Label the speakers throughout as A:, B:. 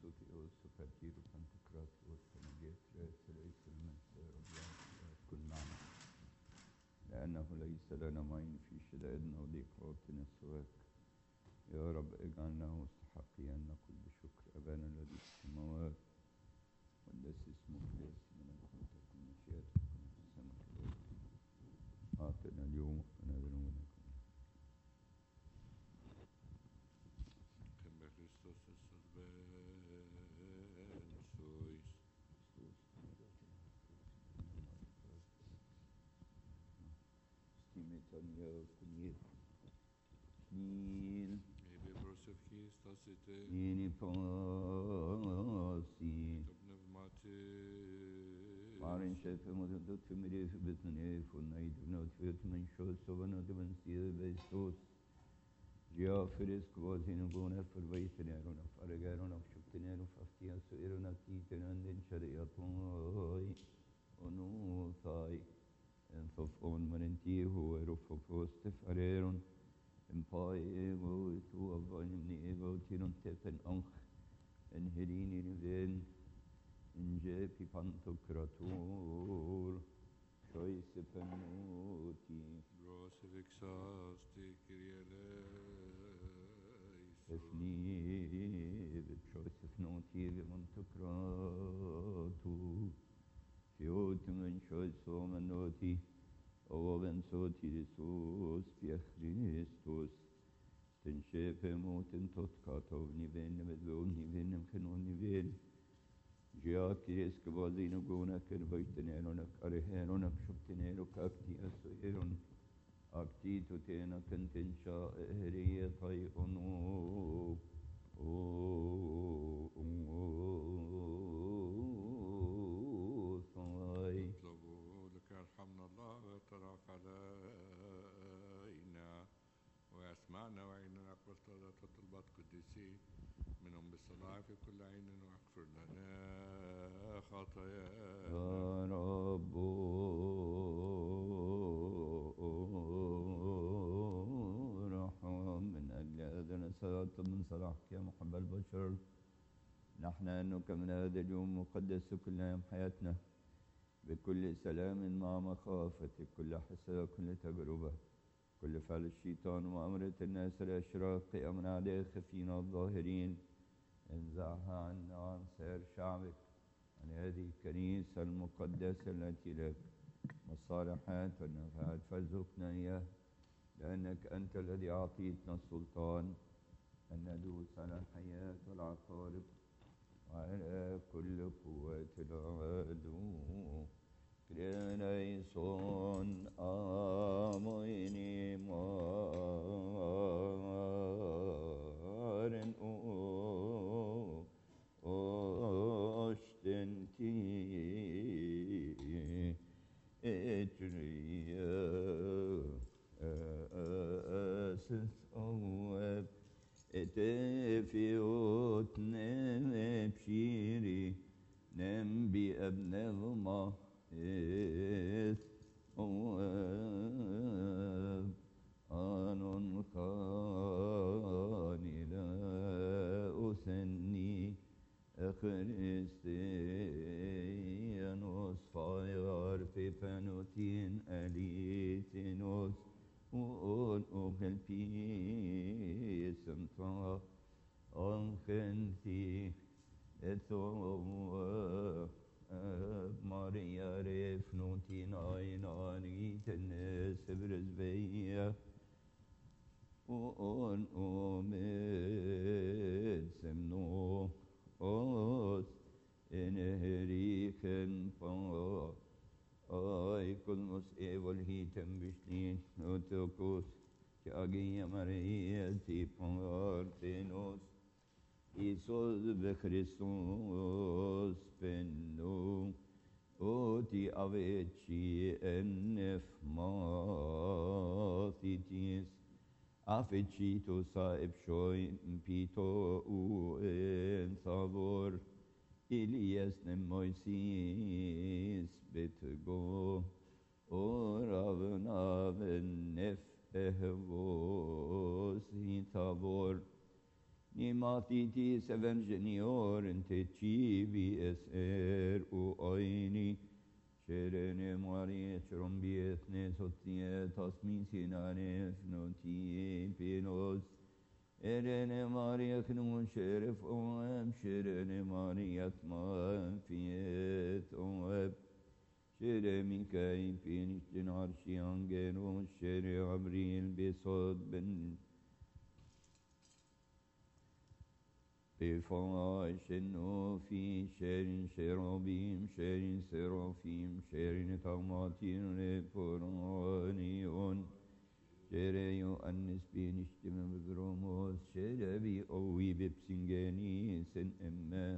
A: Sotios, Sopertiro, Pantocratios, Panagetres, ليس المنسى ربيان كل معنا لأنه ليس لنا معين في شدائدنا وضيقاتنا سواك يا رب اجعلنا مستحقين أن نقول بشكر أبانا الذي في السماوات قدس اسمك ليس من ملكوتك ومشيئتك كما في السماء كذلك أعطنا اليوم وقنا ذنوبنا
B: Kembe Christos Isus ben sois.
A: Stimetania kunir Knil
B: Ebe brosef Christos ite.
A: Nini pasi
B: Pneumate.
A: Marin şefe modunda tümüre hübetine funaydı not men şos sovana ben siye bestos Giaferes kvazinu gona fervayteneruna fargaruna şupteneru faftiya suiruna titenanden şariyatoy onu say en fafon manentihu erufofos tefareron en pai ego tu avanim ni ego tinon tepen anch en herini niven en jepi pantokrator choice penuti
B: Brosef exasti Kyrie eleison.
A: Efni choice noti montokratu Fiotum en choice omenoti Oven soti Isus pia Christus ten shepe moten tot katov niven med vån niven kanon niven Giakiris kvazino gona kervaiteneronak areheronak shoptenerok aktiasoeron Aktito tena kentensha ehriye tay onu say
B: اطلبوا لك يرحمنا الله ويترك علينا ويسمعنا وعيننا نقبل طلبات قديسين منهم بالصلاة في كل عين واغفر لنا خطايانا.
A: يا رب ارحم من أجل أذن صلاة من صلاحك يا محب البشر نحن أنك من هذا اليوم مقدس كل يوم حياتنا بكل سلام مع مخافتك كل حسرة كل تجربة كل فعل الشيطان وأمرة الناس الأشراق أمر عليك فينا الظاهرين انزعها عنا عن سائر شعبك عن هذه الكنيسة المقدسة التي لك والصالحات والنفعات فارزقنا إياه لأنك أنت الذي أعطيتنا السلطان أن ندوس على الحياة والعقارب وعلى كل قوات العدو كرينيسون آميني مارن أشتنتي إجريا أسس أواب اتفيوت نمبشيري نمبي ابن ظما إذ أواب آنون خاني لا أسني أخريستيانوس فاير في فانوتين أليتينوس وأن أغل بيسم طا أنخنتي ثواب ماريا رفنوتي نايناني تنس برزبية وأن أمد سمنو أوس إنهريكن فا أي كلمس إيول هيتم بشنين نوتوكوس كأجي مريا تيبار تينوس إيسوس بخريستوس بنو أوتي أبيتشي أنف ماثيتيس أفتشيتو صائب شوي بيتو وإن صابور إلياس نمويسيس بتغو ورابنا بالنف إهبوس هيتابور Nimatiti Sevengenior inte cibi eser u oini Şerene Maria Çrombiyetne Sotiye Tasmin Sinane Fnoti Pinos Erene Maria Knun Şeref Oem Şerene Maria Tman Fiyet Oem Şere Mikail Piniştin Arşiyan Genos Şere Abril Besod Ben Befâşenu fi şerin şerabim şerin serafim şerin tamatin reporaniyon şereyo annes biniştime begromos şerebi ovi bepsingeni sen emme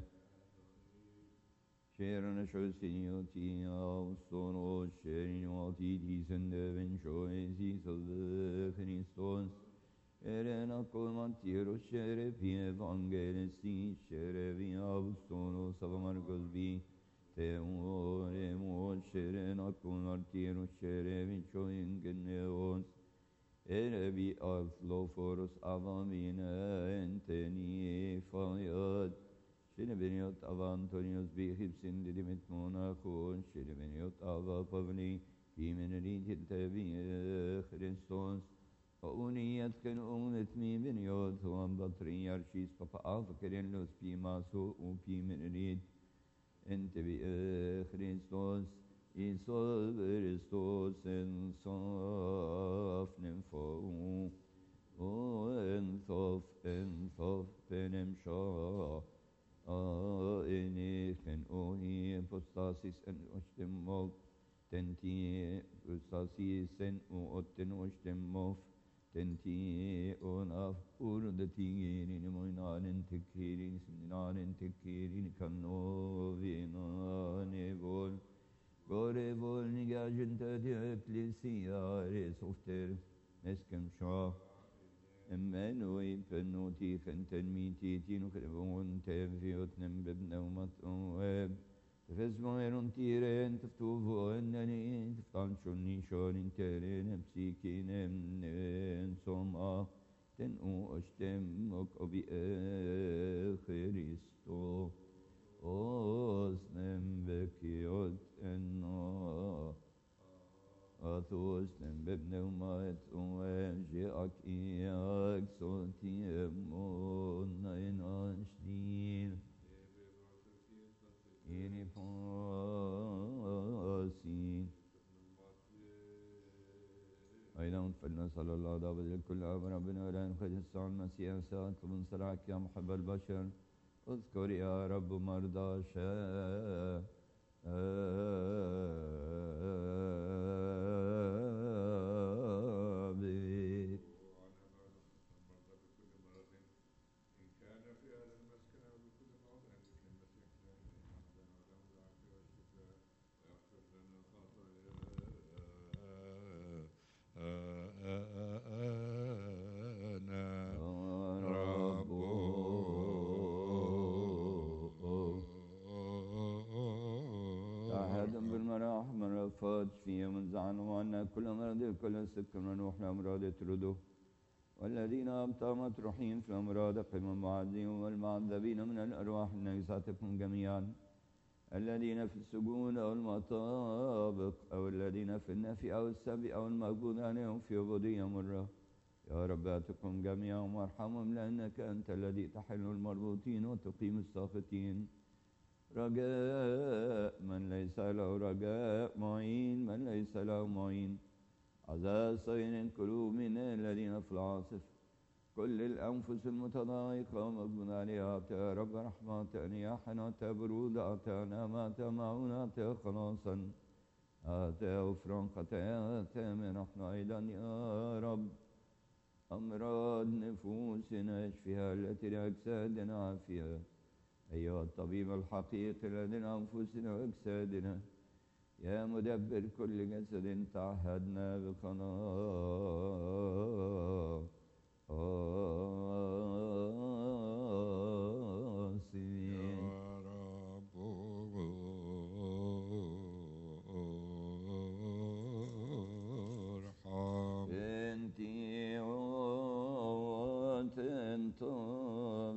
A: şerin şösiyoti avstono şerin vatidi sende ben şoezi salı Hristos Erena colmantiro şerefi evangelisi şerefi avstono savamargos bi teoremo şerena colmantiro şerefi çoingeneos erebi avloforos avamina enteni fayat şerebeniot avantonios bihipsin didimit monachon şerebeniot avapavni kimeneritit tebi Christos Ouniyet ken ounet mi beniot oam patriarchis papa avkeren los pimaso u pimenid ente bi Christos Iso Christos en sof nymfo o en sof penem sha enichen oni apostasis en ostemov tenti apostasis en otten ostemov tenti onaf urdatin moinanen tekirin sinanen tekirin kanovina nevol gore vol nigajenta de ecclesia resofter eskem sha emmenoi penoti fenten miti tinu krevon teviot nem bebneumat web Fesmoeron tiren teftuvo enneni teftanchon nishon interen psikinem soma ten u ashtem ok obi Christo osnem bekiot enna athos nem bebneumat jeak iak sotiem on nainashdin Yeni فاسين أيضا فلنسأل الله دابد الكل أمر ربنا ولا ينخذ الساعة المسيح ساعة من صلاك يا محب البشر اذكر يا رب مرضى شابك فات في من زعنوا عنا كل مرض كل سكر ونوح الأمراض تردوا والذين أبطى مطروحين في الأمراض قم المعذبين والمعذبين من الأرواح النجساتكم جميعا الذين في السجون أو المطابق أو الذين في النفي أو السبي أو المقبوض عليهم في عبودية مرة يا رب أتقهم جميعا وارحمهم لأنك أنت الذي تحل المربوطين وتقيم الساخطين رجاء من ليس له رجاء معين من ليس له معين عزاء صين القلوب من الذين في العاصف كل الأنفس المتضايقة ومقبول عليها يا رب رحمة نياحنا برود أعطانا ما معونا خلاصا غفران خطايا من احنا أيضا يا رب أمراض نفوسنا اشفيها التي لأجسادنا عافية أيها الطبيب الحقيقي لدينا أنفسنا وأجسادنا يا مدبر كل جسد تعهدنا بخلاص يا
B: رب ارحم
A: انتي وانتم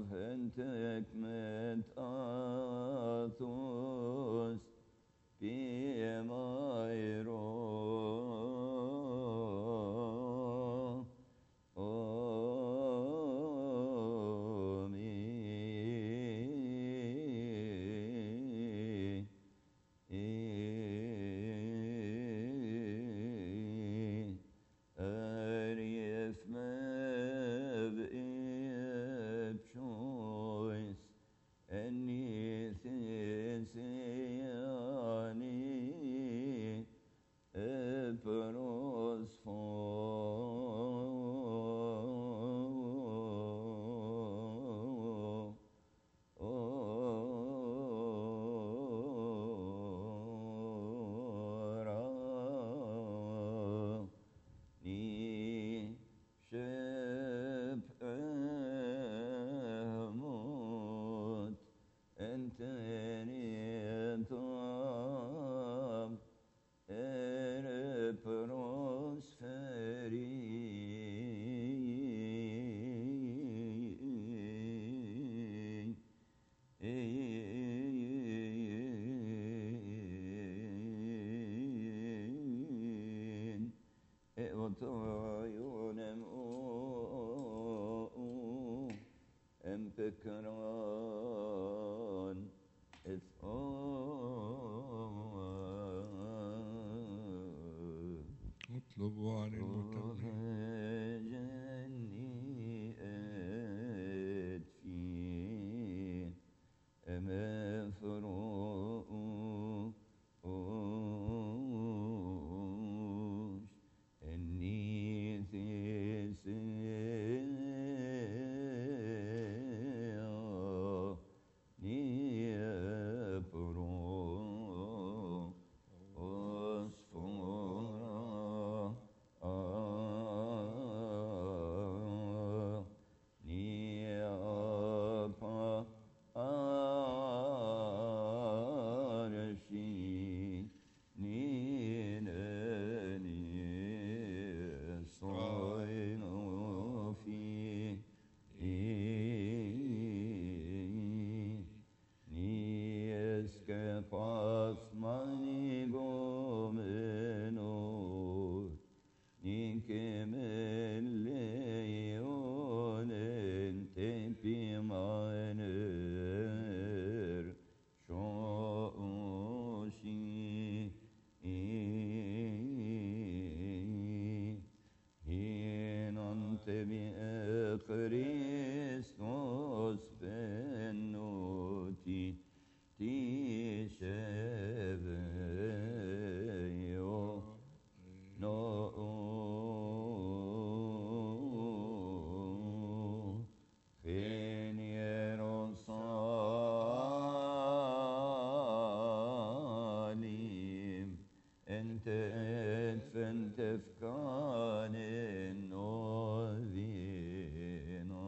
A: ذكران
B: اطلبوا عن المتقين
A: جني أدفين أما فروش أني Christos venuti ti seveo no Venieron salim ente fentefkan novino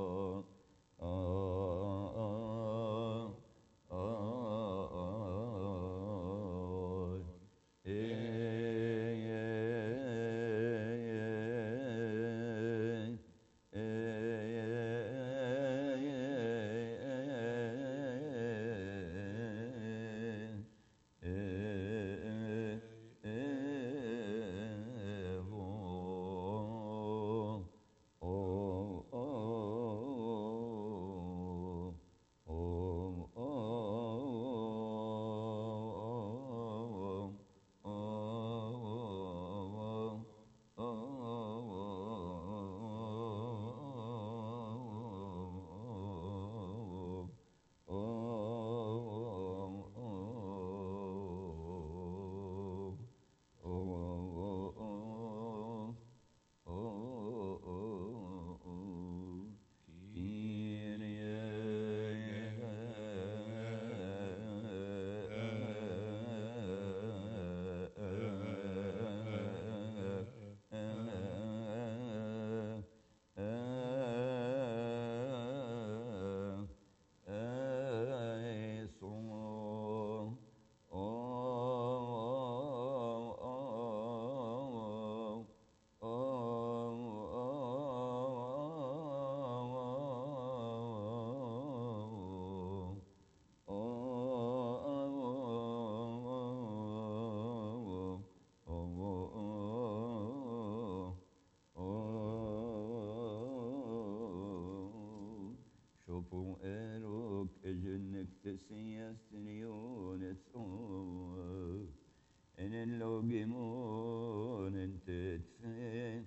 A: شوفوا إيروك إجنك تسيس تليون تصور إن اللوجيمون انت تفين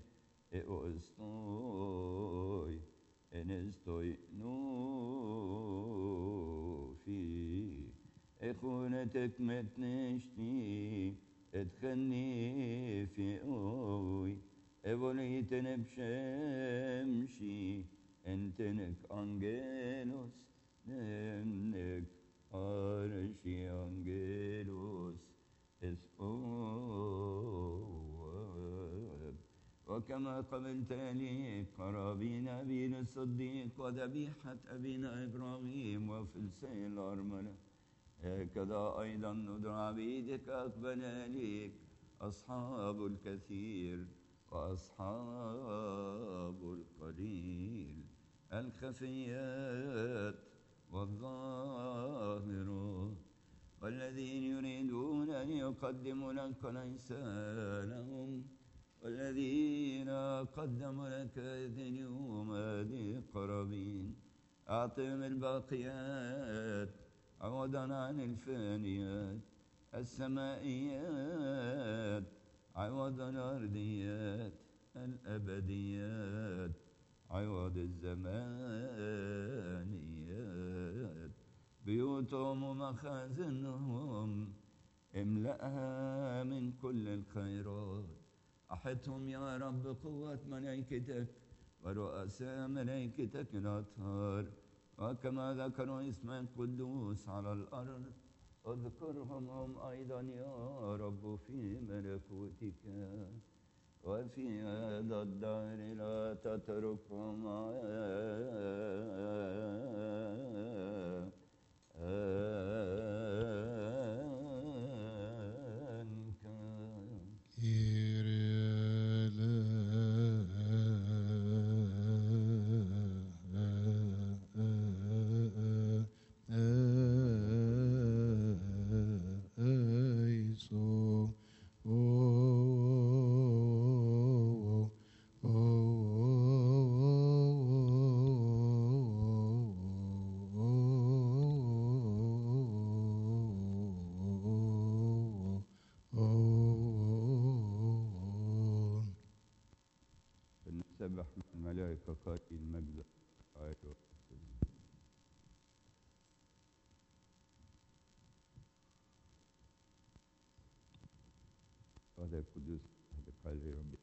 A: إقوستوي إن استوي نوفي إخونتك متنشتي ادخلني في قوي إبوليتن بشمشي انتنك أنجيلوس نمنك أرشي أنجيلوس اسقوب وكما قبلت لي قرابين أبينا الصديق وذبيحة أبينا إبراهيم وفلسي الأرملة هكذا أيضا ندعى عبيدك أقبل ليك أصحاب الكثير وأصحاب القليل الخفيات والظاهرات والذين يريدون أن يقدموا لك ليس لهم والذين قدموا لك اليوم هذه قرابين أعطهم الباقيات عوضا عن الفانيات، السمائيات عوضا الأرضيات، الأبديات عوض الزمانيات. بيوتهم ومخازنهم املأها من كل الخيرات. أحطهم يا رب قوة ملائكتك ورؤساء ملائكتك الأطهار، وكما ذكروا اسمك القدوس على الأرض اذكرهم هم أيضا يا رب في ملكوتك، وفي هذا الدهر لا تتركهم فنسبح من الملائكة قائلين المجد والآية هذا القدوس هذا قال لي ربي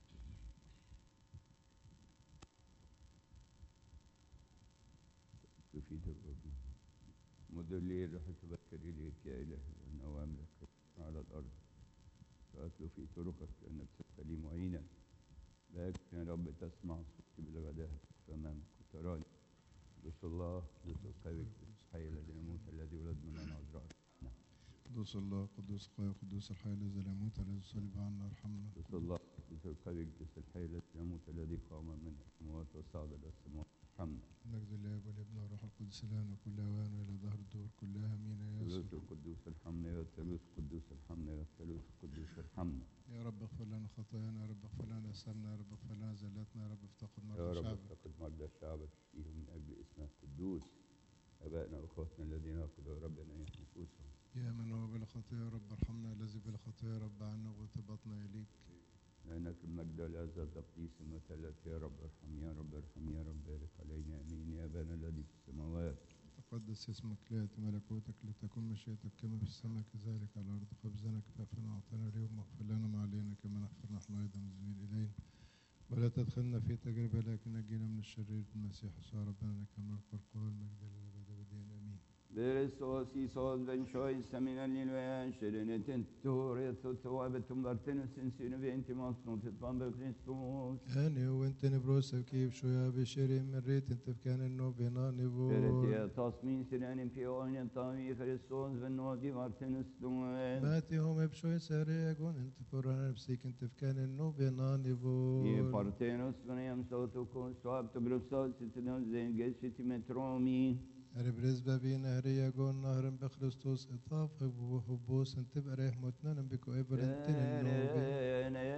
A: تفيد الرب مدلي الروح تبكر إليك يا إلهي أن أوامرك على الأرض، فأتلو في طرقك لأنك ستلي معينا. لكن يا رب تسمع صوتي بالغداء فأمامك وتراني. قدوس الله قدوس القوي قدوس الحي الذي يموت الذي ولد من العذراء.
C: قدوس الله قدوس القوي قدوس الحي الذي لا يموت الذي صلب عنا ارحمنا.
A: قدوس الله قدوس القوي قدوس الحي الذي يموت الذي قام من الأموات وصعد إلى السماوات ارحمنا.
C: نجد الاب والابن والروح القدس الان وكل اوان والى ظهر الدور كلها امين يا يسوع.
A: ثالوث القدوس ارحمنا يا ثالوث القدوس ارحمنا يا ثالوث القدوس ارحمنا.
C: يا رب اغفر لنا خطايانا، يا رب اغفر لنا اسامنا، يا رب اغفر لنا زلاتنا، يا رب افتقد
A: يا
C: مرضى
A: رب
C: شعبك.
A: افتقد مرضى شعبك اشفيهم من أجل اسمك القدوس. آبائنا وأخواتنا الذين أخذوا ربنا نفوسهم.
C: يا من هو بلا خطايا يا رب ارحمنا، الذي بلا خطايا يا رب عنا وارتباطنا اليك.
A: لأنك المجد والعزة تقديس المثلث يا رب ارحم يا رب ارحم يا رب بارك علينا امين. يا ابانا الذي في السماوات
C: تقدس اسمك، ليأتي ملكوتك، لتكن مشيئتك كما في السماء كذلك على الارض. خبزنا كفافنا اعطنا اليوم، واغفر لنا ما علينا كما نغفر نحن ايضا مذنبين الينا، ولا تدخلنا في تجربه لكن نجينا من الشرير. المسيح يسوع ربنا لك الملك والقوه والمجد للابد ابدين امين.
A: Beresos isos ben chois seminalin ve şerinetin tuğretu tuvabetum bartenus insinu ve intimas notit bamber Christus.
C: أني وأنت نبروسك كيف شوية بشري من ريت أنت بكان النوبينا نبو.
A: Beretiye tasmin sirenin piyonin tavi Christus ve nodi bartenus duen.
C: ماتيهم بشوي سريقون أنت فرانا بسيك أنت بكان النوبينا نبو.
A: I partenus venem sotukos tuab tu grustos sitinus zengesit metromi.
C: أربرز بابين هريقون نهر بخريستوس إطاف وحبوس أنت بريح متنا بكو إبرنتين النوبي.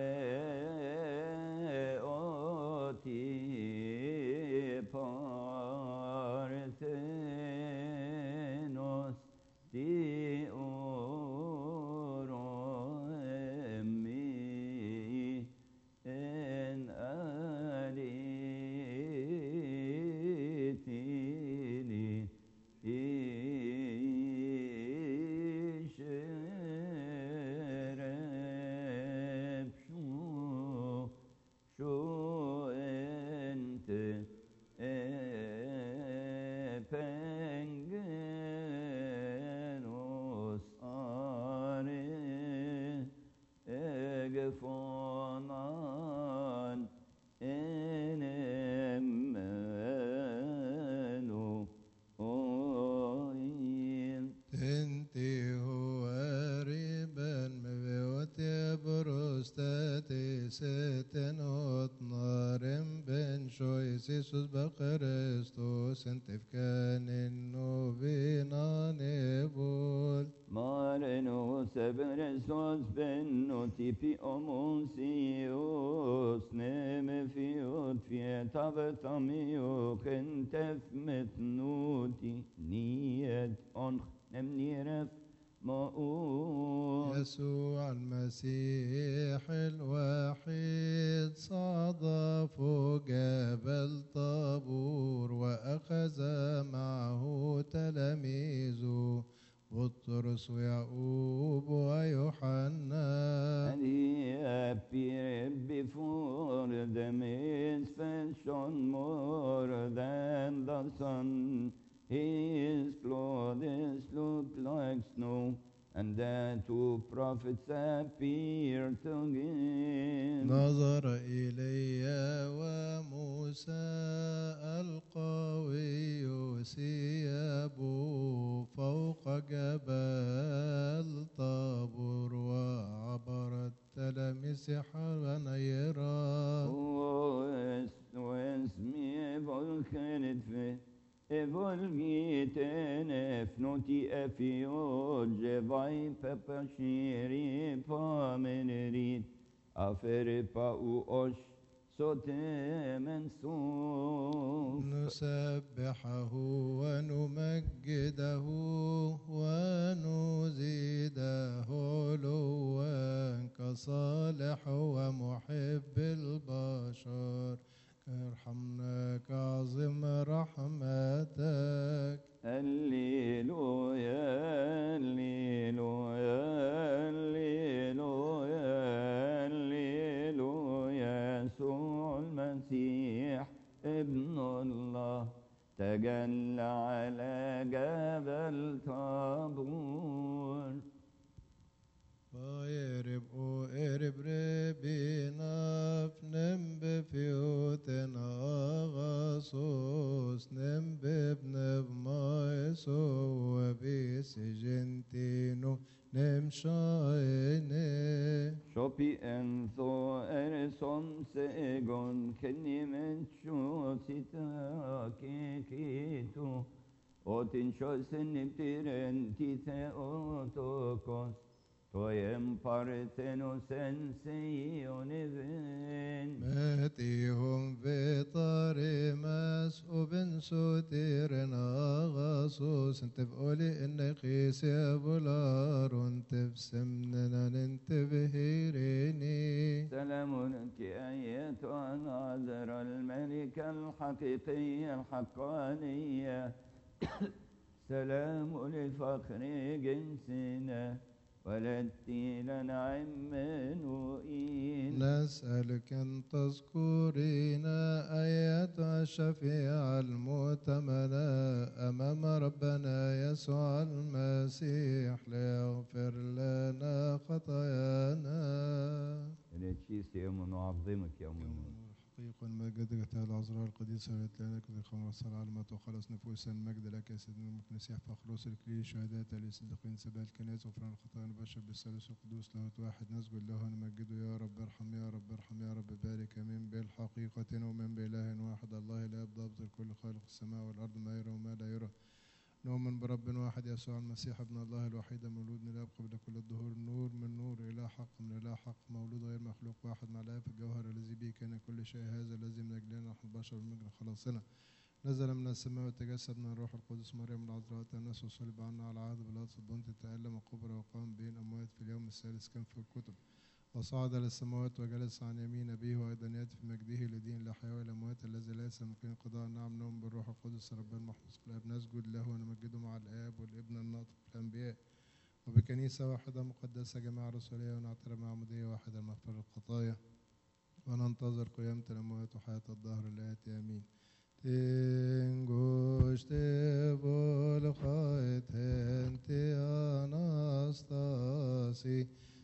A: Parthenos di oroemi en alitini isherep şu ente pengenos are egefonan enemmenu oin.
C: تنتي هو ريبا مبيوتي بروستاتي ستنوت نارم بن شوي Iisus Christus entifkan novena nevol.
A: Marenos ebresos benno tipi omonsios neme fiot fietavetamio kentef metnuti niet onch nemniref maun.
C: يسوع المسيح الوحيد صعد فوق جبل طابور وأخذ معه تلاميذه بطرس ويعقوب ويوحنا.
A: And he appeared before them, his face shone more than the sun. His clothes looked like snow, and the two prophets appeared to him.
C: نظر إلي وموسى القوي ثيابه فوق جبل طابور وعبر التلاميذ حنيرا.
A: واسمي volkenet evolgiten efnoti efiod jevai pepashiri pamenerit afere pa uosh sotemen suf.
C: نسبحه ونمجده ونزيده علوا كصالح ومحب البشر. ارحمنا كعظم رحمتك.
A: هللويا هللويا هللويا هللويا يسوع المسيح ابن الله تجلى على جبل طابور.
C: Erib rebina fnem befioten agasos nem bebnev maeso abisegentino nem shaene.
A: Shopi enso erson segon kenimen chosita kekitu otin chosen niptiren tite otokos toyem parthenos enseionevin.
C: ماتيهم في طريمس وبن سوتيرن أغاصوس انت بقولي إن قيس يا بولار وانت بسمننا ننتبهيريني.
A: سلام لك أيتها العذراء الملكة الحقيقية الحقانية. سلام لفخر جنسنا ولدتي لنا عمانوئيل.
C: نسألك أن تذكرينا أيتها الشفيعة المؤتمنة أمام ربنا يسوع المسيح ليغفر لنا خطايانا.
A: نتشيس يا من نعظمك يا من
C: حقيقة المجد جتها العذراء القديسة التي لك ذكرها والصلاة على ما وخلص نفوسا المجد لك يا سيدنا المكنسيح فخلوص الكليل شهادات للصديقين سبال الكنائس وفران الخطايا البشر بالثالوث القدوس لاهوت واحد نسجد له ونمجده يا رب ارحم يا رب ارحم يا رب بارك من بالحقيقة ومن بإله واحد الله الآب ضابط الكل خالق السماء والأرض ما يرى وما لا يرى. نؤمن برب واحد يسوع المسيح ابن الله الوحيد مولود من الآب قبل كل الدهور نور من نور إله حق من إله حق مولود غير مخلوق واحد مع الآب الجوهر الذي به كان كل شيء هذا الذي من أجلنا نحن البشر من أجل خلاصنا نزل من السماء وتجسد من الروح القدس مريم العذراء تأنس وصلب عنا على عهد بيلاطس البنطي تألم وقبر وقام بين أموات في اليوم الثالث كان في الكتب وصعد للسماوات وجلس عن يمين أبيه وأيضا يأتي في مجده لدين الأحياء والأموات الذي ليس يمكن قضاء نعم نؤمن بالروح القدس رب المحفوظ في الآب نسجد له ونمجده مع الآب والابن الناطق في الأنبياء وبكنيسة واحدة مقدسة جماعة رسولية ونعترف معمودية واحدة لمغفرة الخطايا وننتظر قيامة الأموات وحياة الدهر الآتي آمين. Tinguște volcait hente Anastasi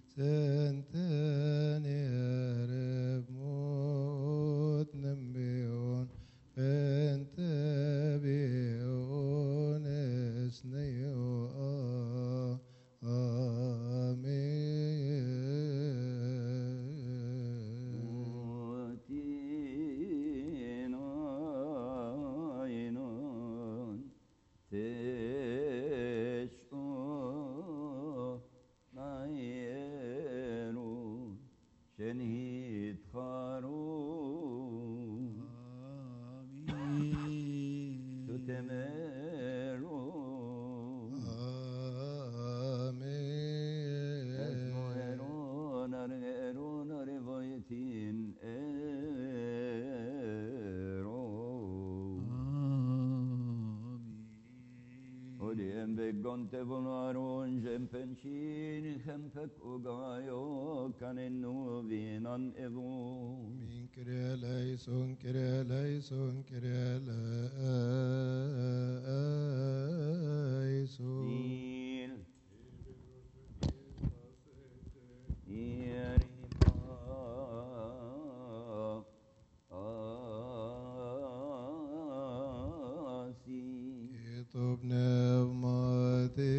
C: Senteniere mut nembion hente bion esneo Amen.
A: تشقو نايرون شنهيد خارون تتمرون اسموهرون أرغيرون ربايتين Oliem begonte vonaron jempensin hempek ugayo kanenu vinan evon.
C: Min kireleison, kireleison, kireleison.
A: Il
C: Kitub nevmati.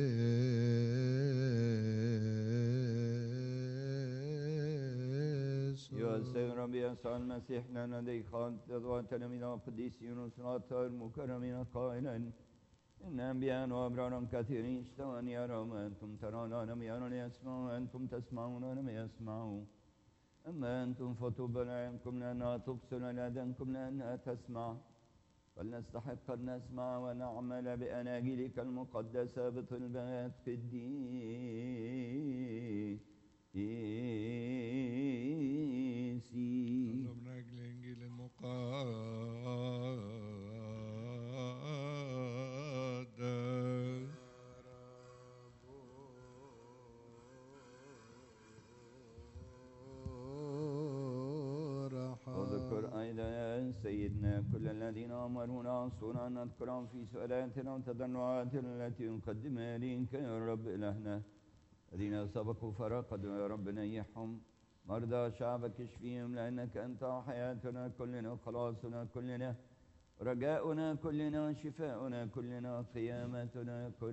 A: يا سيد ربي يسوع المسيح لنا ديخان تضواتنا من القديسين وصلاة المكرمين قائلا إن أنبياء وأبرار كثيرين اشتوى أن يروا ما أنتم ترون ولم يروا ليسمعوا وأنتم تسمعون ولم يسمعوا أما أنتم فطوبى لعينكم لأنها تبصر لأذانكم لأنها تسمع فلنستحق أن نسمع ونعمل بأناجيلك المقدسة بطلبات قديسين
B: نطلب من أجل الإنجيل المقدس.
A: واذكر أيضا يا سيدنا كل الذين أمرونا عصونا أن نذكرهم في سؤالاتنا وتضرعاتنا التي نقدمها إليك يا رب إلهنا الذين سبقوا فرقدوا يا رب نيحهم مرضى شعبك اشفيهم لأنك أنت حياتنا كلنا وخلاصنا كلنا رجاؤنا كلنا شفاؤنا كلنا قيامتنا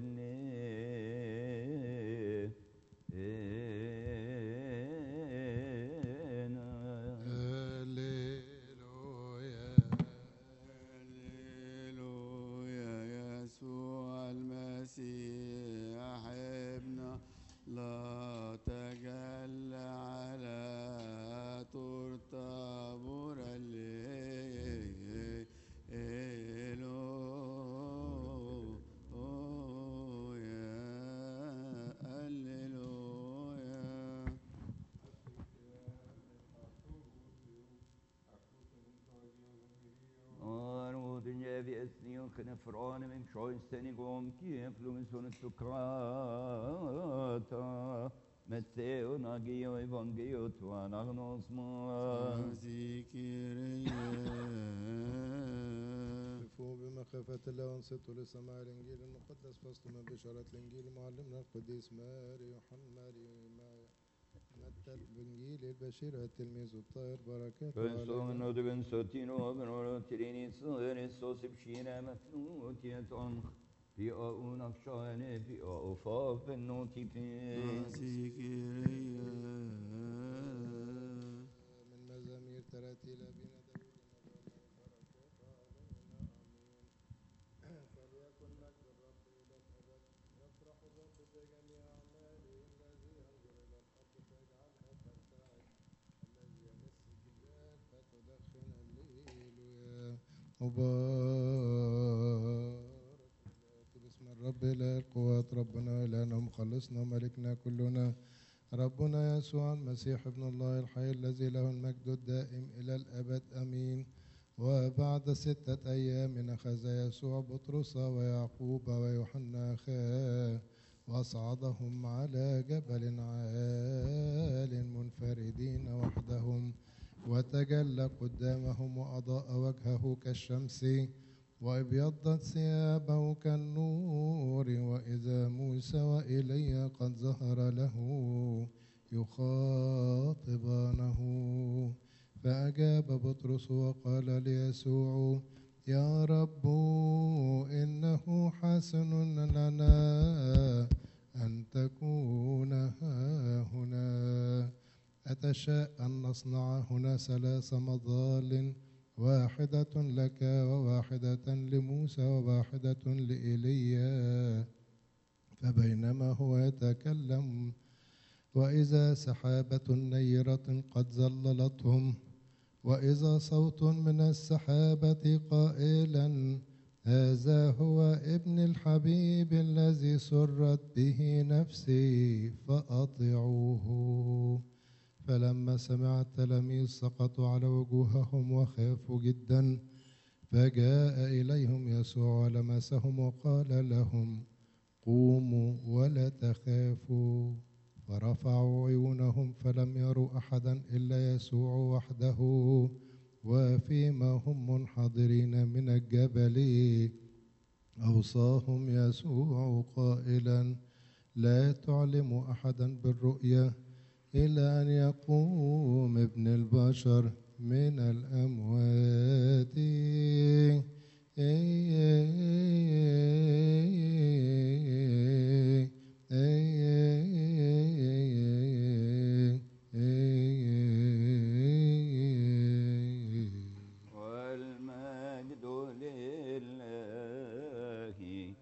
A: كلنا.
C: هللويا
D: هللويا يسوع المسيح ابن لا تجلى على ترتبر
A: Knefran min sjöjsten igång keflungen son tukata Metteona geo evangeo tuanagnos mas
C: وقفوا بمخافة الله وانصتوا لسماع الإنجيل المقدس فصل من بشارة الإنجيل معلمنا القديس ماري يوحنا متى الإنجيل البشير التلميذ الطاهر بركاته
A: Könstången
C: علينا.
A: och du vinsotin över och till din isöre så sibshina mafnut yeton في أونك شانه في أوفاف النوتيفين
C: من مزامير تراتيل أبينا داود فليكن مجد الرب إلى الأبد يفرح الرب بجميع أعماله الذي ينظر إلى الأرض فيجعلها ترتعد الذي يمس الجبال فتدخن الليل مبارك باسم الرب إله القوات ربنا إلهنا مخلصنا ملكنا كلنا ربنا يسوع المسيح ابن الله الحي الذي له المجد الدائم إلى الأبد أمين. وبعد 6 أيام أخذ يسوع بطرس ويعقوب ويوحنا أخاه وأصعدهم على جبل عال منفردين وحدهم وتجلى قدامهم وأضاء وجهه كالشمس وابيضت ثيابه كالنور وإذا موسى وإيليا قد ظهر له يخاطبانه فأجاب بطرس وقال ليسوع يا رب إنه حسن لنا أن تكون هنا أتشاء أن نصنع هنا 3 مظال واحدة لك وواحدة لموسى وواحدة لإيليا. فبينما هو يتكلم وإذا سحابة نيرة قد ظللتهم، وإذا صوت من السحابة قائلا: هذا هو ابن الحبيب الذي سرت به نفسي فأطيعوه. فلما سمع التلاميذ سقطوا على وجوههم وخافوا جدا. فجاء إليهم يسوع ولمسهم وقال لهم: قوموا ولا تخافوا. فرفعوا عيونهم فلم يروا أحدا إلا يسوع وحده. وفيما هم منحدرين من الجبل أوصاهم يسوع قائلا: لا تعلموا أحدا بالرؤيا إلى أن يقوم ابن البشر من الأموات.
A: والمجد لله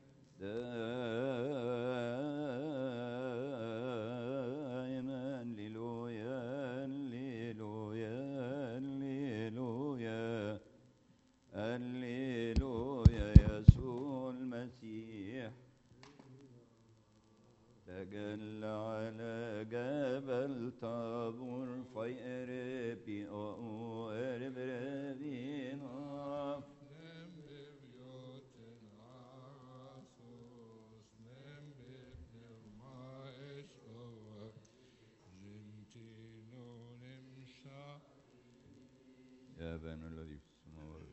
A: دائما. هللويا هللويا هللويا هللويا. يسوع المسيح تجلى على جبل طابور فيقربي يا أبانا الذي في السماوات.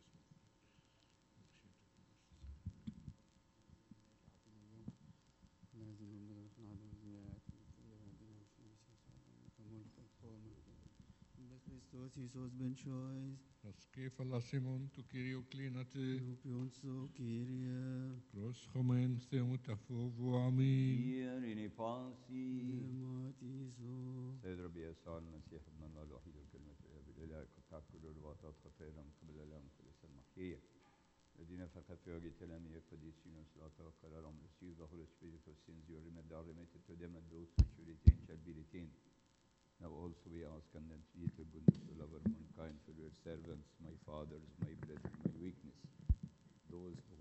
D: Christos Iisus ben choice,
B: Skefala Simon tu Kyrio Klinate,
D: Rupiunso Kyrie,
B: Kros Chomen Theotafovu Amin.
A: إيريني بانسي.
D: Matiso,
A: سيد ربي يسوع المسيح ابن الله الوحيد الكلمة الآب الإله قطع كل الرباطات خطايانا من قبل الآلام كل المحية الذين فقط في وجه تلاميذ القديسين وصلاة وقرارهم receive the Holy Spirit of sins you remit are remitted to them and those which you retain shall be retained. Now also we ask and entreat your goodness to love mankind for your servants, my fathers, my brethren, my weakness, those who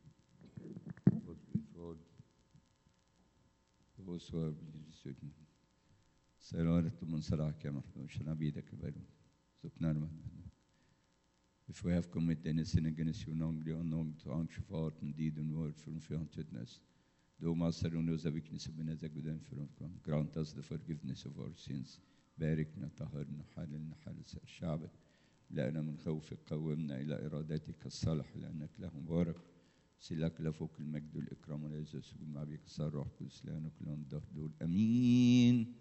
A: are certain. سرارة من صلاحك يا مرحبا وشنا بيدك بارو سكنا المهدنا. If we have committed any sin against you knowingly or unknowingly to anxious heart and deed and word from unfitness, though Master who knows the weakness of men as a good and from grant us the forgiveness of our sins. باركنا طهرنا حللنا حل شعبك لأنا من خوفك قومنا إلى إرادتك الصالح لأنك له مبارك سلاك لفوق المجد والإكرام والعزة والسجود مع بك صار روح قدس لأنك لون دول أمين.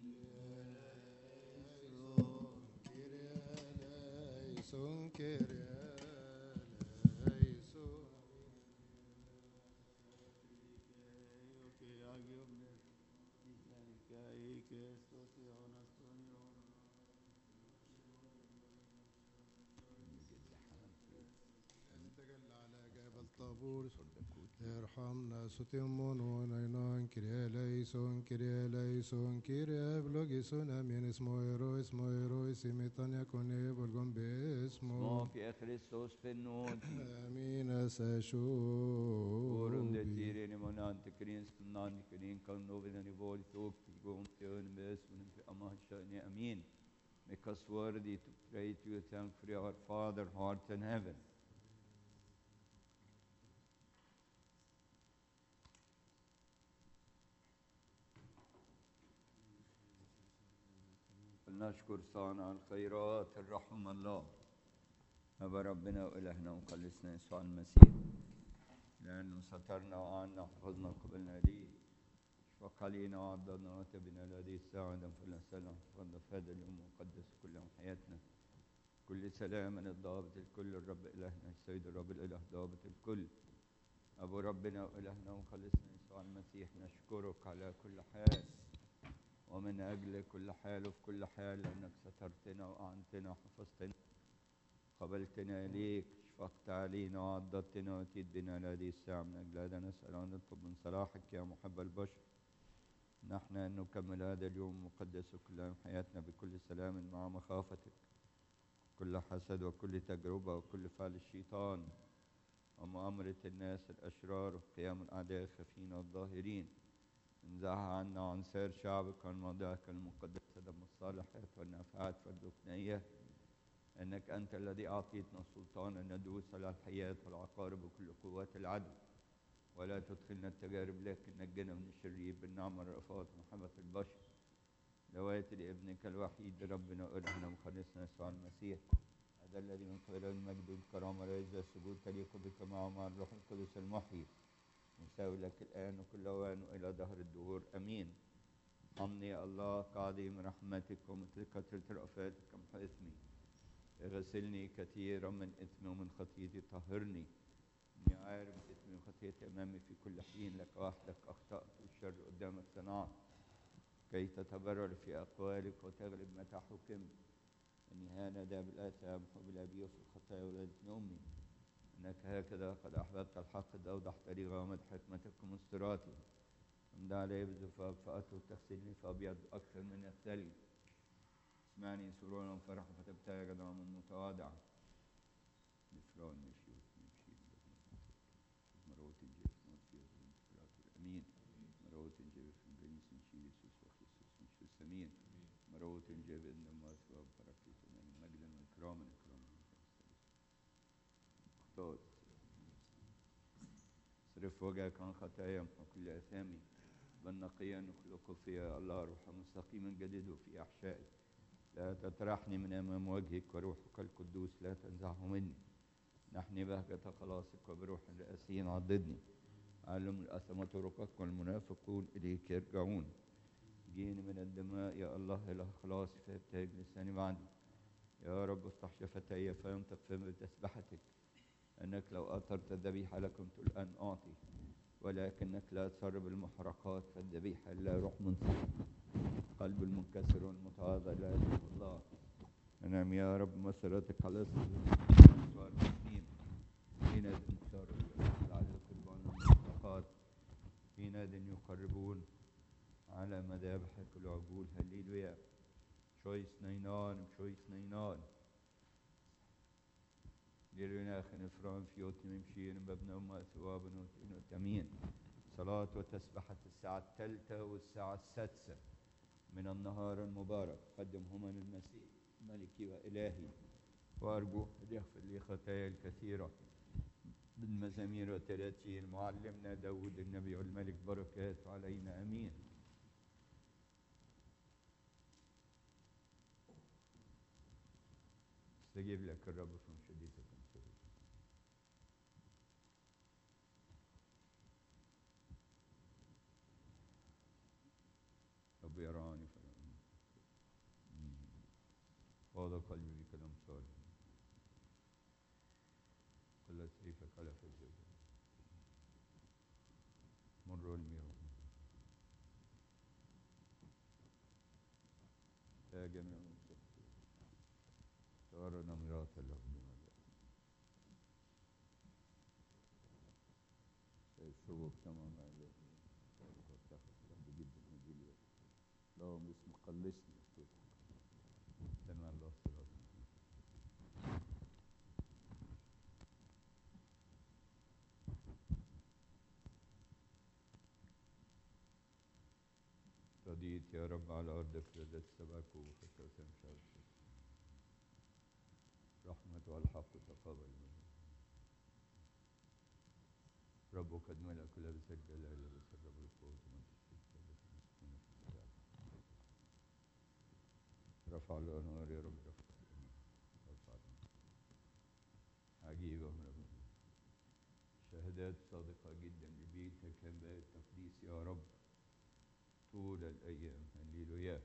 C: ارحمنا ستمون ونينان كريا ليسون كريا ليسون كريا بلوغيسون امين اسمو ايرو سيميتان يكون يبلغم باسمو
A: في خريستوس بنوتي
C: امين ساشو
A: ورند تيرين منان تكرين سنان كرين كان نوبل نيفول توك تقوم تيون باسم في أمه الشأن أمين. Make us worthy to pray to you, thank for our Father, heart in heaven. نشكر صانع الخيرات الرحم الله أبا ربنا وإلهنا ومخلصنا يسوع المسيح لأنه سترنا وعنا وحفظنا وقبلنا ليه اشفق علينا وعضدنا وتبنا لهذه الساعة دم سلام حفظنا في هذا اليوم وقدس كل يوم حياتنا كل سلام من الضابط الكل الرب إلهنا السيد الرب الإله ضابط الكل أبو ربنا وإلهنا ومخلصنا يسوع المسيح نشكرك على كل حال ومن أجل كل حال وفي كل حال لأنك سترتنا وأعنتنا وحفظتنا قبلتنا إليك، شفقت علينا وعضدتنا وأتيت بنا لهذه الساعة. من أجل هذا نسأل ونطلب من صلاحك يا محب البشر نحن أن نكمل هذا اليوم المقدس كل أيام حياتنا بكل سلام مع مخافتك، كل حسد وكل تجربة وكل فعل الشيطان ومؤامرة الناس الأشرار وقيام الأعداء الخفين والظاهرين. انزعها عنا وعن سائر شعبك وعن موضعك المقدس دم الصالحات والنافعات فارزقنا إياه، أنك أنت الذي أعطيتنا السلطان أن ندوس على الحياة والعقارب وكل قوات العدو، ولا تدخلنا التجارب لكن نجنا من الشرير بالنعمة والرأفات ومحبة البشر لولاية لابنك الوحيد ربنا وإلهنا ومخلصنا يسوع المسيح، هذا الذي من قبل المجد والكرامة والعزة السجود تليق بك معه مع الروح القدس المحيي نساوي لك الآن وكل أوان وإلى دهر الدهور أمين. ارحمني يا الله كعظيم رحمتك ومثل كثرة رأفاتك كم إثمي، اغسلني كثيرا من إثمي ومن خطيئتي طهرني، إني عارف إثمي وخطيئتي أمامي في كل حين، لك وحدك أخطأت والشر قدامك صنعت، كي تتبرر في أقوالك وتغلب متى حكمت. إني هانذا بالآثام وبالأبي وفي الخطايا ولدتني أمي، إنك هكذا قد أحببت الحق أوضح طريقة ومدح حكمتك ومستراتي، امد علي بزفاف فأطلب تغسلني فأبيض أكثر من الثلج. اسمعني سرورا وفرحا فتبتهج نعما متواضعا. نفران نشيوت نمشي مروت جيف نوتيوت أمين. مروت جيف جنيس نشيل يسوس وخيسوس نشوس أمين. مروت جيف إن ما سوى بركيت من مجدا وإكراما اختار صرف وجهك عن خطايا وكل أثامي، بل نقيا نخلق فيها الله روحا مستقيما جديد في أحشائي. لا تطرحني من أمام وجهك وروحك القدوس لا تنزعه مني. نحني بهجة خلاصك وبروح الرئاسيين عضدني. علم الأثم طرقك والمنافقون إليك يرجعون. جيني من الدماء يا الله إلى خلاصي فيبتهج لساني بعدي. يا رب افتح شفتي فينطق فم بتسبحتك. أنك لو أطرت الذبيحة لكنت الآن أعطي، ولكنك لا تسر بالمحرقات فالذبيحة لا روح منصف. قلب المنكسر والمتواضع لا يحب الله. أنعم يا رب مسيرتك على الصغار المسلمين. في ناد انتشار لعل قربان المحرقات، في ناد يقربون على مذابحك العجول. هللويا. شويس نينان شويس نينان ليرنا خنفران في يوتي ممشين بابنا وما ثواب نوتامين. صلاة وتسبحة الساعة 3 والساعة 6 من النهار المبارك قدمهما للمسيح ملكي وإلهي، وأرجو أن يغفر لي خطاياي الكثيرة بالمزامير والتراتيل. معلمنا داود النبي والملك بركات علينا أمين. استجيب لك الرب في شديدك انصرك. رب يراني فراني هذا قلبي بكلام صالح كل سيفك على فجر مر المياه يا جميع المستقبل صار نمرات لهم الشوق تمام عليه واتخذ جدا مجيلية اللهم اسم قلصني استنى الله الصلاة. رضيت يا رب على أرضك ردت سبعك وفكرة مشاوشك رحمة والحق تقابل منه. رب قد ملأ كل بس الجلال وبس الرب الفوز من تشترك مسكونة في الساعة. رفع الأنوار يا رب رفع الأنوار عجيبة رب. شهادات صادقة جدا لبيتك كان بقى التقديس يا رب طول الأيام. هللويا.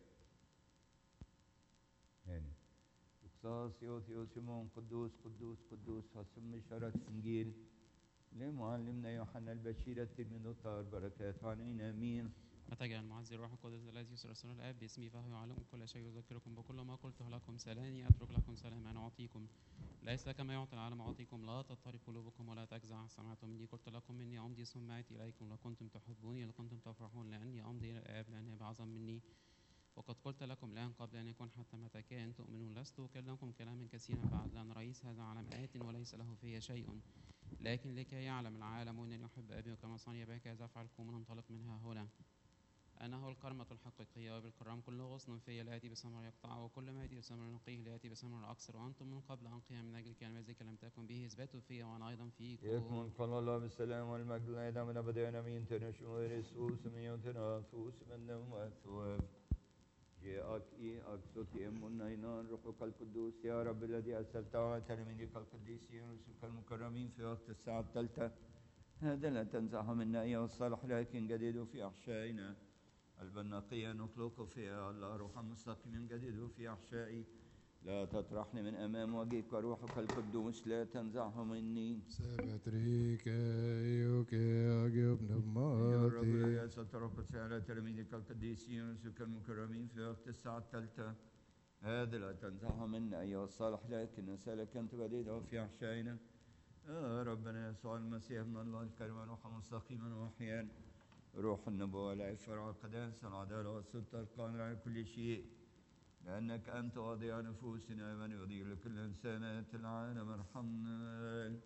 A: هاني اقصاص يوسيمون قدوس قدوس قدوس هسم شرط إنجيل لمعلمنا يوحنا البشير التلميذ الطاهر بركات علينا امين.
E: فتجعل المعزي الروح القدس الذي يرسل الآب باسمي فهو يعلم كل شيء يذكركم بكل ما قلته لكم سلامي أترك لكم سلاما أعطيكم ليس كما يعطي العالم أعطيكم لا تضطرب قلوبكم ولا تجزع سمعتم مني قلت لكم إني أمضي ثم آتي إليكم لو كنتم تحبوني لكنتم تفرحون لأني أمضي إلى الآب لأن الآب أعظم مني وقد قلت لكم الآن قبل أن يكون حتى متى كان تؤمنون لست أكلمكم كلاما كثيرا بعد لأن رئيس هذا العالم آت وليس له فيه شيء لكن لكي يعلم العالم أنني أحب أبي وكما صنع بك إذا أفعلكم ننطلق منها هنا أنا هو الكرمة الحقيقية وبالكرام كل غصن في الآتي بثمر يقطعه وكل ما يأتي بثمر نقيه لآتي بثمر أكثر وأنتم من قبل أن قيام من أجل كلمة ذكر لم تكن به اثبتوا فيا وأنا أيضا فيكم
A: يكمن قال الله بالسلام والمجد الأيضا من أبدين أمين تنشو رسوس من يوتنافوس من نوم أثواب جاءك أكسوت يمون نينان روحك القدوس يا رب الذي أرسلت على تلاميذك القديسين ورسلك المكرمين في وقت الساعة الثالثة هذا لا تنزعه منا أيها الصالح لكن جديد في أحشائنا قلبا نقيا نطلق فيها الله روحا مستقيما جديد في أحشائي لا تطرحني من أمام وجهك وروحك القدوس لا تنزعه مني
C: سبتريك أيوك أجيب
A: يا رب
C: نبماتي
A: يا سترك على تلاميذك القديسين ورسلك المكرمين في وقت الساعة الثالثة هذا لا تنزعه منا أيها الصالح لكن نسألك أن تجدده في أحشائنا يا ربنا يسوع المسيح من الله الكريم روحا مستقيما وحيا روح النبوة والعفة والقداسة والعدالة والسلطة القادر على كل شيء لأنك أنت وضيع نفوسنا من يضيع لكل إنسانات العالم ارحمنا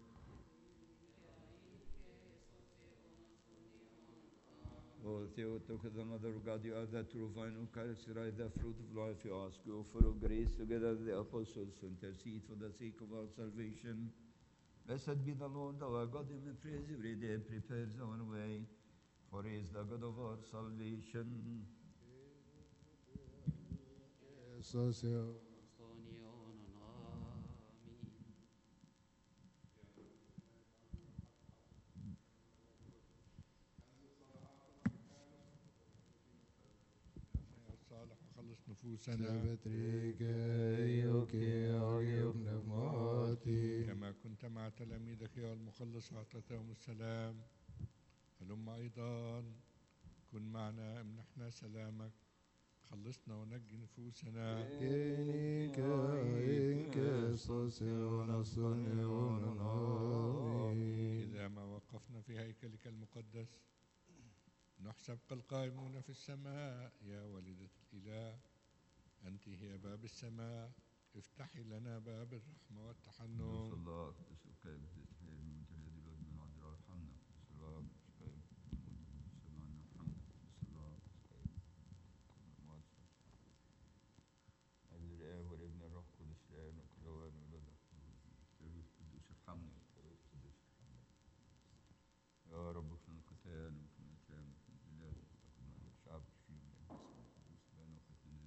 A: Oh, Theotokos, the Mother of God, you are the true vine who characterize the fruit of life. You ask you for grace together with the apostles to intercede for the sake of our salvation. Blessed be the Lord our God, and we praise every day, prepares our way, for he is the God of our salvation.
C: Socio
B: صالح وخلص نفوسنا
C: سبتريك أيوك أجيب نبماتي
B: كما كنت مع تلاميذك يا المخلص أعطيتهم السلام هلم أيضا كن معنا امنحنا سلامك خلصنا ونجي نفوسنا
C: كينيك إنك socio نصنع نامي
B: إذا ما وقفنا في هيكلك المقدس نحسب كالقائمون في السماء يا والدة الإله أنت هي باب السماء افتحي لنا باب الرحمة والتحنن
A: الله بسوك بتسحير المنت الذي الوجه من العذراء ارحمنا بسم الله بسكايب سمعنا ارحمنا بسم الله أجل الآب والابن الروح القدس الآن وكل أوان ولده الثالوث القدوس ارحمني الثالوث القدوس ارحمني يا رب اغفر الختان وكن الإسلام وكن البلاد وكن مع الشعب فيهم من الاسم القدوس بين وختنا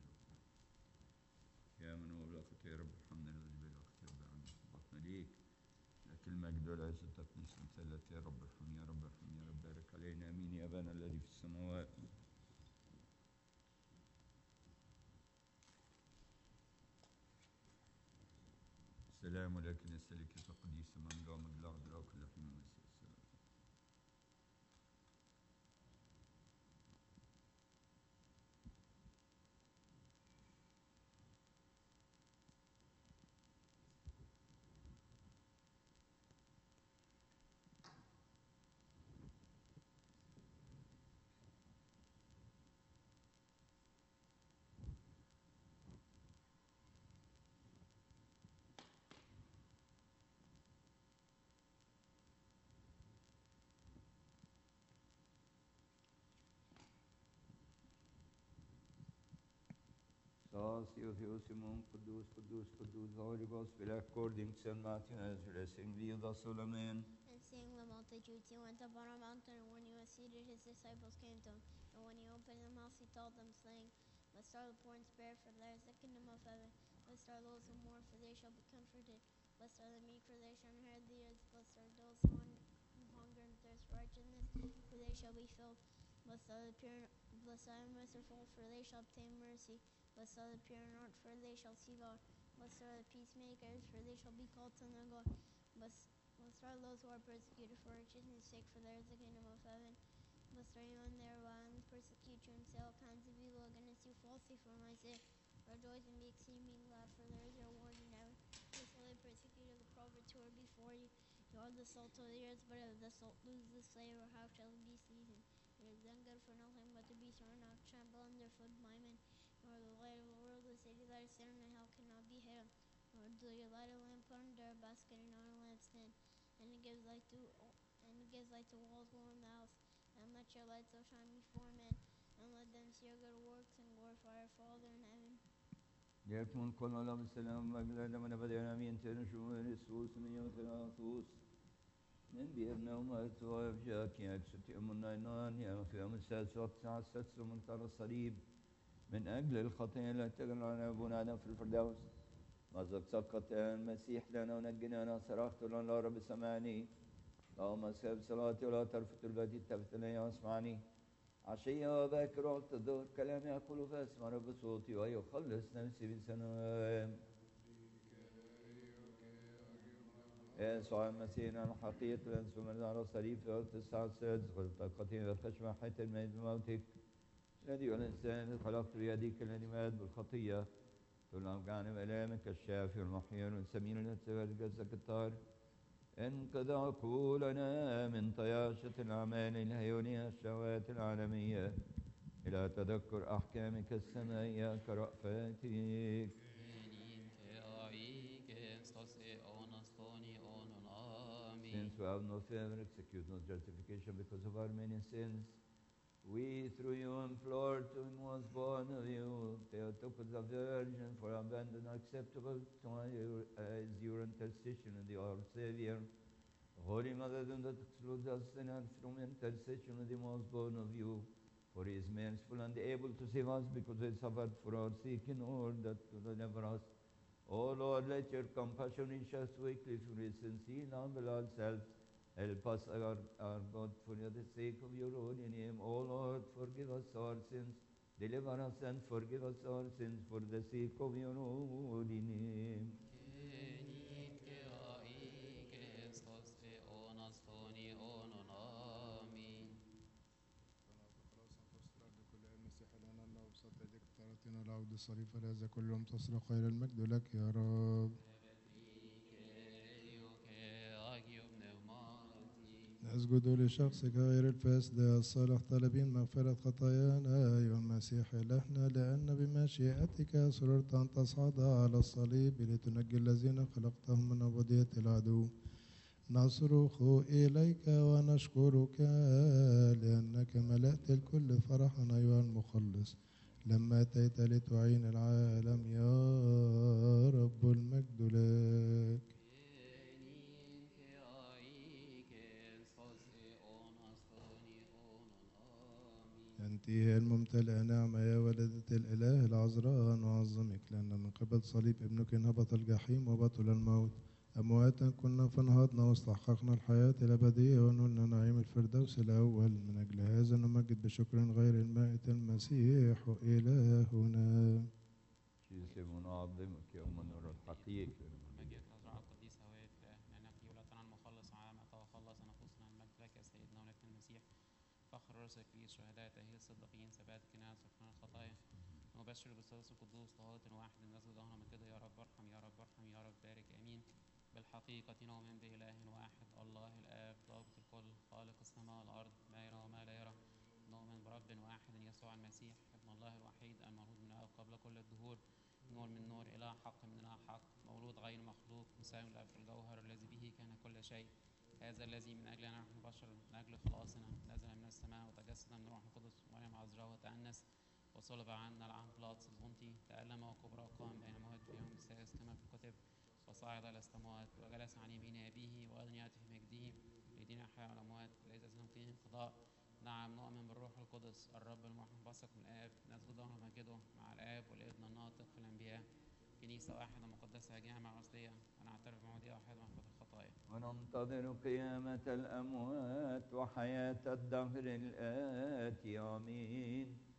A: يا من هو لا خطية رب ارحمنا الذي بلا خطية رب عنك صبحنا ليك لك المجد والعزة تقديس مثلت يا رب ارحم يا رب ارحم يا رب بارك علينا امين يا ابانا الذي في السماوات السلام ولكن السلك تقديس من قام بالعذراء كل حين ومسيح السلام Theosimon, Kudus, Kudus, Kudus, the Holy Gospel according to St. Matthew Nazareth, sing thee the Solomon.
F: And seeing the multitudes, he went up on a mountain, and when he was seated, his disciples came to him. And when he opened his mouth, he told them, saying, Blessed are the poor in spirit, for theirs is the kingdom of heaven. Blessed are those who mourn, for they shall be comforted. Blessed are the meek, for they shall inherit the earth. Blessed are those who hunger and thirst for righteousness, for they shall be filled. Blessed are the pure, blessed are the merciful, for they shall obtain mercy. Blessed are the pure in heart, for they shall see God. Blessed are the peacemakers, for they shall be called sons of God. Blessed are those who are persecuted for righteousness' sake, for theirs is the kingdom of heaven. Blessed are you in their violence, persecute you, and say all kinds of evil against you falsely for my sake. Rejoice and be exceedingly glad, for there is your reward in heaven. For so they persecuted the prophets who were before you. You are the salt of the earth, but if the salt loses its flavor, how shall it be seasoned? It is then good for nothing but to be thrown out, trampled underfoot by men. You are the light of the world. The city that is set on a hill cannot be hidden. Nor do you light a lamp under a basket and on a lampstand, and it gives light to walls warm the house. And let your light so shine before men, and let them see your good works and glorify your Father in heaven.
A: ليكن كل الله بالسلام وأجل من بدأنا من تنشو رسوس من يوثلاثوس من بيرنا وما تواب جاك يا أكسوتي أمنا إنان يا في يوم السادس وقت الساعة السادسة من طار الصليب من أجل الخطية التي تجعل على أبونا آدم في الفردوس مزق سقط المسيح لنا ونجنا صرخت لنا رب سمعني اللهم اسكب صلاتي ولا ترفض البدي التفت لي واسمعني عشية وباكر وقت الظهر كلامي أقول فاسمع رب صوتي ويخلص نفسي بسلام يسوع المسيح الحقيقة الأنسو من على الصليب في وقت الساعة السادسة والتقطين والخشمة حتى الميت بموتك الذي هو الإنسان خلقت بيديك الذي مات بالخطية تلعب جانب إلامك الشافي والمحيي والسمين الذي جزك الطاهر انقذ عقولنا من طياشة الأعمال الهيونية الشهوات العالمية إلى تذكر أحكامك السمائية كرأفتك. Since we have no favor, execute no justification because of our many sins, we through you implore to him who was born of you, Theotokos the Virgin, for abandon acceptable to you as your intercession in the our Savior. Holy Mother, do not exclude us sinners from intercession with him who was born of you, for he is merciful and able to save us because he suffered for our sake in order to deliver us. O Lord, let your compassion reach us weekly through his sincere and humble ourselves. Help us, our God, for the sake of your holy name. O Lord, forgive us our sins. Deliver us and forgive us our sins for the sake of your holy name.
C: العود الصريف هذا كل يوم تصل خير المجد لك يا رب. نسجد لشخصك غير الفاسد الصالح طالبين مغفرة خطايانا أيها المسيح إلهنا لأن بمشيئتك سررت أن تصعد على الصليب لتنجي الذين خلقتهم من عبودية العدو. نصرخ إليك ونشكرك لأنك ملأت الكل فرحا أيها المخلص لما أتيت لتعين العالم يا رب المجد لك. أنت هي الممتلئة نعمة يا ولدة الإله العذراء نعظمك لأن من قبل صليب ابنك هبط الجحيم وبطل الموت أمواتا كنا فانهضنا واستحققنا الحياة الأبدية ونلنا نعيم الفردوس الأول. من أجل هذا نمجد بشكر غير المائت المسيح إلهنا.
A: ونعظمك يوم النور الحقيقي.
E: مجد العذراء القديسة وإله لأنك يولدنا المخلص عالم تخلص نفوسنا المجد لك يا سيدنا ونبينا المسيح فخر رسل كريس شهداء تهيئ الصديقين ثبات كناس وفرنا الخطايا نبشر بالثالوث القدوس طهارة واحد الناس ظهرنا من كده يا رب ارحم يا رب ارحم يا رب بارك امين. بالحقيقة نؤمن بإله واحد الله الآب ضابط الكل خالق السماء والأرض ما يرى وما لا يرى. نؤمن برب واحد يسوع المسيح ابن الله الوحيد المولود من الآب قبل كل الدهور نور من نور إله حق من إله حق مولود غير مخلوق مساوي له في الجوهر الذي به كان كل شيء. هذا الذي من أجلنا نحن بشر من أجل خلاصنا نزل من السماء وتجسد من روح القدس ومريم عذراء وتأنس وصلب عنا العام بلاطس البنطي تألم وكبر وقام بين الموت في يوم السادس كما في الكتب وصعد إلى السماوات وجلس عن يمين أبيه وأيضا يأتي في مجده ليدين الأحياء والأموات ليس سنقيه انقضاء. نعم نؤمن بالروح القدس الرب المنبثق من الآب نسجد له ونمجده مع الآب والابن الناطق في الأنبياء كنيسة واحدة مقدسة جامعة عصرية ونعترف بمواضيع واحدة مغفرة الخطايا
A: وننتظر قيامة الأموات وحياة الدهر الآتي آمين.